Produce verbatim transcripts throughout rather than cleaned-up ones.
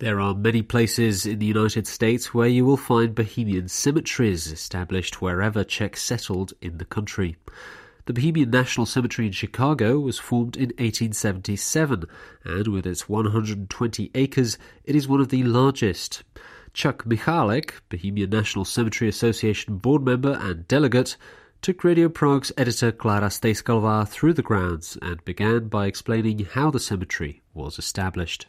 There are many places in the United States where you will find Bohemian cemeteries established wherever Czechs settled in the country. The Bohemian National Cemetery in Chicago was formed in eighteen seventy-seven, and with its one hundred twenty acres, it is one of the largest. Chuck Michalek, Bohemian National Cemetery Association board member and delegate, took Radio Prague's editor Klára Stejskalová through the grounds and began by explaining how the cemetery was established.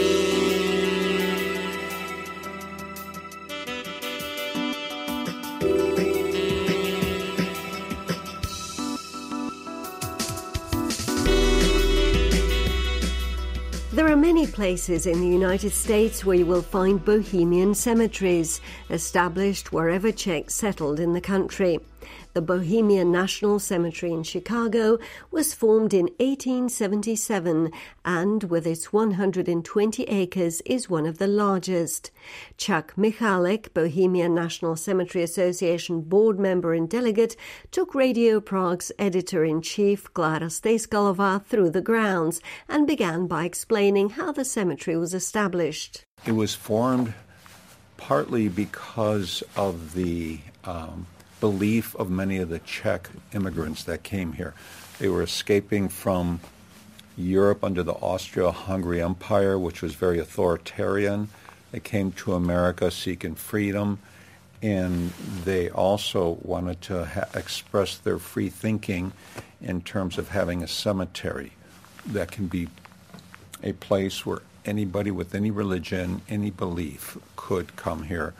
There are many places in the United States where you will find Bohemian cemeteries, established wherever Czechs settled in the country. The Bohemian National Cemetery in Chicago was formed in eighteen seventy-seven and, with its one hundred twenty acres, is one of the largest. Chuck Michalek, Bohemian National Cemetery Association board member and delegate, took Radio Prague's editor-in-chief, Klára Stejskalová, through the grounds and began by explaining how the cemetery was established. It was formed partly because of the um, belief of many of the Czech immigrants that came here. They were escaping from Europe under the Austro-Hungary Empire, which was very authoritarian. They came to America seeking freedom, and they also wanted to ha- express their free thinking in terms of having a cemetery that can be a place where anybody with any religion, any belief could come here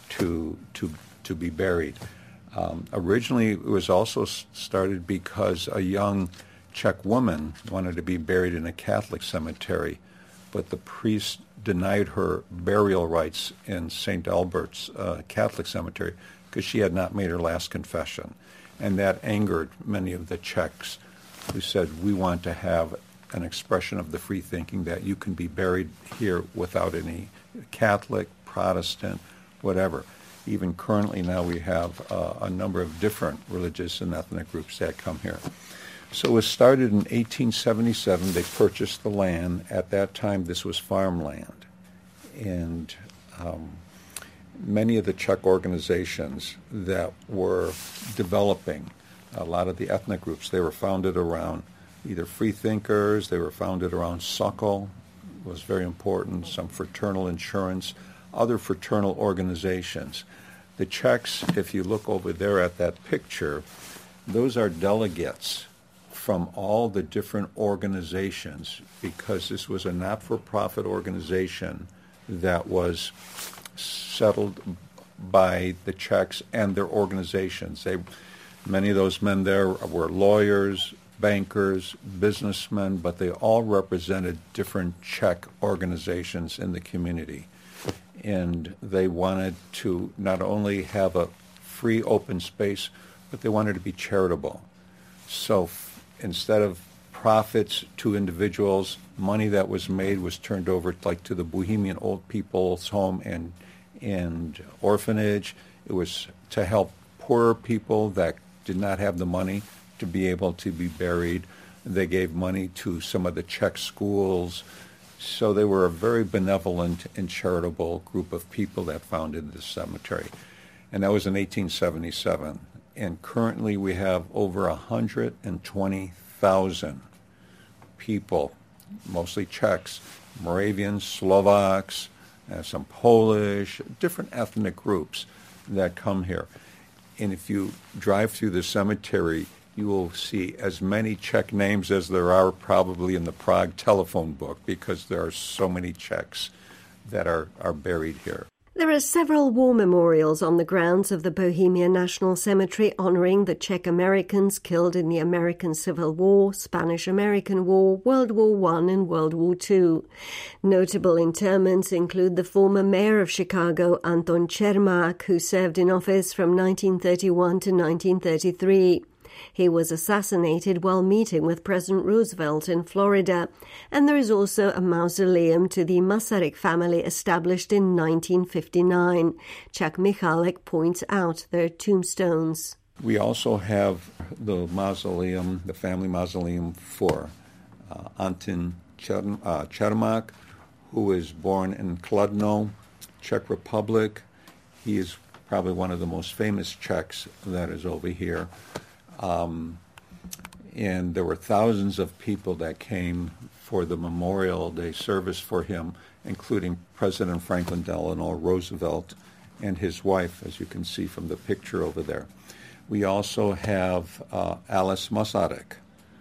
to to to be buried. Um, originally, it was also started because a young Czech woman wanted to be buried in a Catholic cemetery, but the priest denied her burial rights in Saint Albert's uh, Catholic cemetery because she had not made her last confession. And that angered many of the Czechs who said, we want to have an expression of the free thinking that you can be buried here without any Catholic, Protestant, whatever. Even currently now we have uh, a number of different religious and ethnic groups that come here. So it was started in eighteen seventy-seven. They purchased the land. At that time, this was farmland. And um, many of the Czech organizations that were developing, a lot of the ethnic groups, they were founded around either free thinkers, they were founded around Sokol, was very important, some fraternal insurance, other fraternal organizations. The Czechs, if you look over there at that picture, those are delegates from all the different organizations, because this was a not-for-profit organization that was settled by the Czechs and their organizations. They, many of those men there were lawyers, bankers, businessmen, but they all represented different Czech organizations in the community. And they wanted to not only have a free open space, but they wanted to be charitable. So f- instead of profits to individuals, money that was made was turned over like to the Bohemian Old People's Home and and orphanage. It was to help poorer people that did not have the money to be able to be buried. They gave money to some of the Czech schools. So they were a very benevolent and charitable group of people that founded this cemetery. And that was in eighteen seventy-seven. And currently we have over one hundred twenty thousand people, mostly Czechs, Moravians, Slovaks, uh, some Polish, different ethnic groups that come here. And if you drive through the cemetery, you will see as many Czech names as there are probably in the Prague telephone book, because there are so many Czechs that are, are buried here. There are several war memorials on the grounds of the Bohemian National Cemetery honoring the Czech Americans killed in the American Civil War, Spanish-American War, World War One and World War Two. Notable interments include the former mayor of Chicago, Anton Čermák, who served in office from nineteen thirty-one to nineteen thirty-three. He was assassinated while meeting with President Roosevelt in Florida, and there is also a mausoleum to the Masaryk family established in nineteen fifty-nine. Chuck Michalek points out their tombstones. We also have the mausoleum, the family mausoleum for uh, Anton Čermák, who was born in Kladno, Czech Republic. He is probably one of the most famous Czechs that is over here. Um, and there were thousands of people that came for the Memorial Day service for him, including President Franklin Delano Roosevelt and his wife, as you can see from the picture over there. We also have uh, Alice Masaryk.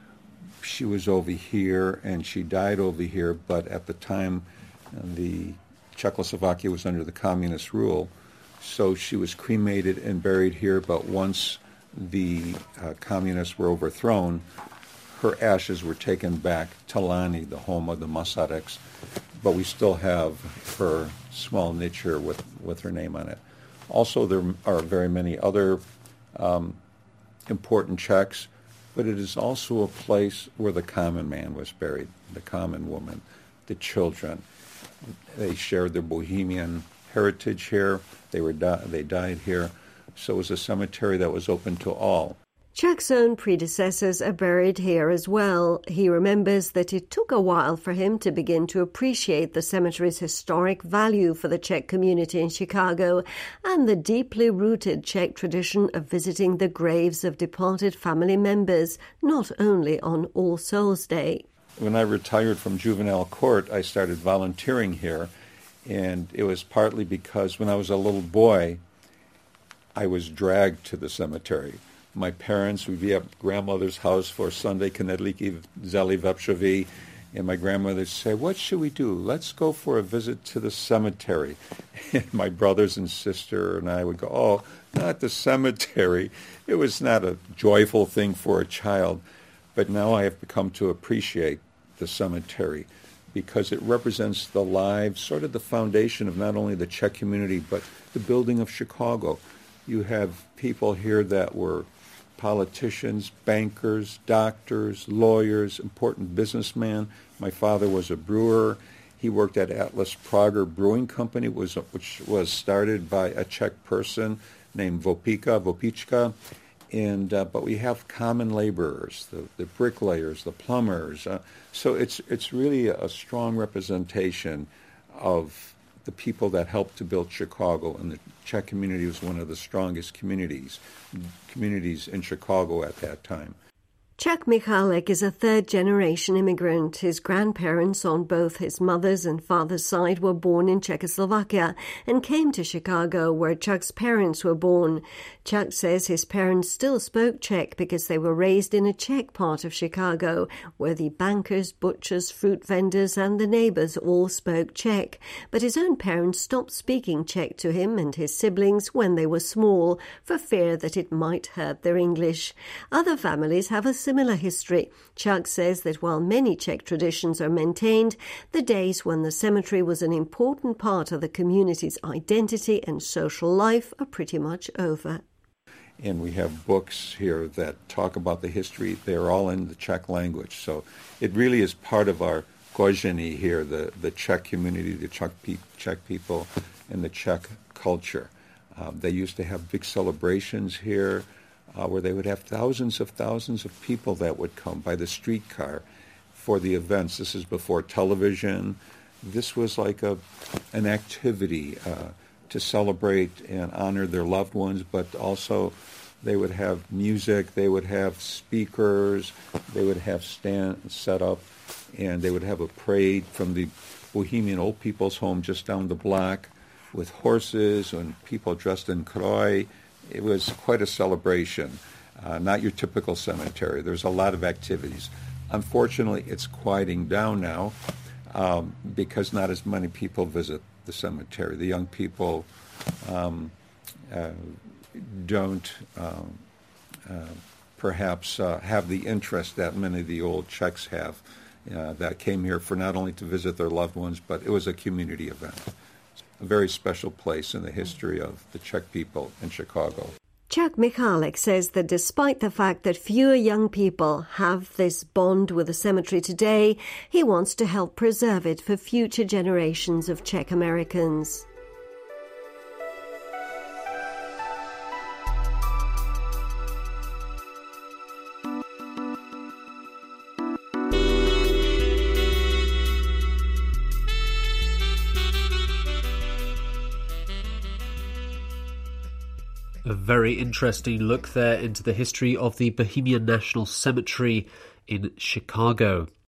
She was over here, and she died over here, but at the time, uh, the Czechoslovakia was under the communist rule, so she was cremated and buried here, but once the uh, communists were overthrown, her ashes were taken back to Lani, the home of the Masaryks, but we still have her small niche here with, with her name on it. Also, there are very many other um, important Czechs, but it is also a place where the common man was buried, the common woman, the children. They shared their Bohemian heritage here. They were di- they died here. So it was a cemetery that was open to all. Czech's own predecessors are buried here as well. He remembers that it took a while for him to begin to appreciate the cemetery's historic value for the Czech community in Chicago and the deeply rooted Czech tradition of visiting the graves of departed family members, not only on All Souls Day. When I retired from juvenile court, I started volunteering here, and it was partly because when I was a little boy, I was dragged to the cemetery. My parents would be at grandmother's house for Sunday Knedlíky Zeli Vepřoví, and my grandmother would say, "What should we do? Let's go for a visit to the cemetery." And my brothers and sister and I would go, "Oh, not the cemetery." It was not a joyful thing for a child, but now I have become to appreciate the cemetery because it represents the lives, sort of the foundation of not only the Czech community, but the building of Chicago. You have people here that were politicians, bankers, doctors, lawyers, important businessmen. My father was a brewer. He worked at Atlas Prager Brewing Company, was, which was started by a Czech person named Vopika, Vopichka. And uh, but we have common laborers, the, the bricklayers, the plumbers. Uh, so it's it's really a strong representation of the people that helped to build Chicago, and the Czech community was one of the strongest communities communities in Chicago at that time. Czech Michalek is a third-generation immigrant. His grandparents on both his mother's and father's side were born in Czechoslovakia and came to Chicago, where Chuck's parents were born. Chuck says his parents still spoke Czech because they were raised in a Czech part of Chicago, where the bankers, butchers, fruit vendors and the neighbors all spoke Czech. But his own parents stopped speaking Czech to him and his siblings when they were small, for fear that it might hurt their English. Other families have a similar history. Chuck says that while many Czech traditions are maintained, the days when the cemetery was an important part of the community's identity and social life are pretty much over. And we have books here that talk about the history. They're all in the Czech language. So it really is part of our kořeny here, the, the Czech community, the Czech, pe- Czech people, and the Czech culture. Uh, they used to have big celebrations here, Uh, where they would have thousands of thousands of people that would come by the streetcar for the events. This is before television. This was like a an activity uh, to celebrate and honor their loved ones, but also they would have music, they would have speakers, they would have stand set up, and they would have a parade from the Bohemian Old People's Home just down the block with horses and people dressed in kroj. It was quite a celebration, uh, not your typical cemetery. There's a lot of activities. Unfortunately, it's quieting down now um, because not as many people visit the cemetery. The young people um, uh, don't um, uh, perhaps uh, have the interest that many of the old Czechs have uh, that came here for not only to visit their loved ones, but it was a community event. A very special place in the history of the Czech people in Chicago. Chuck Michalek says that despite the fact that fewer young people have this bond with the cemetery today, he wants to help preserve it for future generations of Czech Americans. A very interesting look there into the history of the Bohemian National Cemetery in Chicago.